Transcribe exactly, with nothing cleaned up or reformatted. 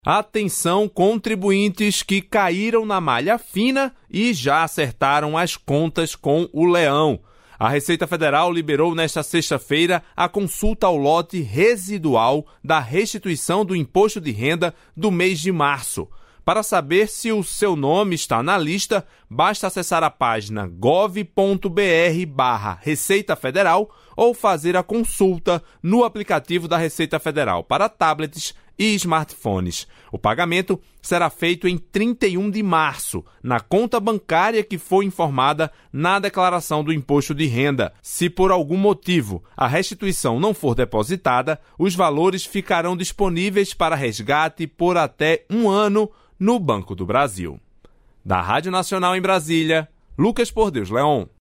Atenção, contribuintes que caíram na malha fina e já acertaram as contas com o Leão. A Receita Federal liberou nesta sexta-feira a consulta ao lote residual da restituição do imposto de renda do mês de março. Para saber se o seu nome está na lista, basta acessar a página gov ponto br barra Receita Federal ou fazer a consulta no aplicativo da Receita Federal para tablets e smartphones. O pagamento será feito em trinta e um de março, na conta bancária que foi informada na declaração do imposto de renda. Se por algum motivo a restituição não for depositada, os valores ficarão disponíveis para resgate por até um ano no Banco do Brasil. Da Rádio Nacional em Brasília, Lucas Por Deus Leon.